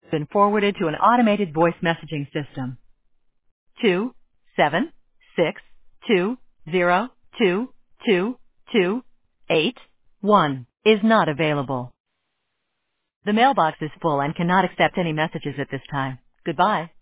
been forwarded to an automated voice messaging system. 27620222281 is not available. The mailbox is full and cannot accept any messages at this time. Goodbye.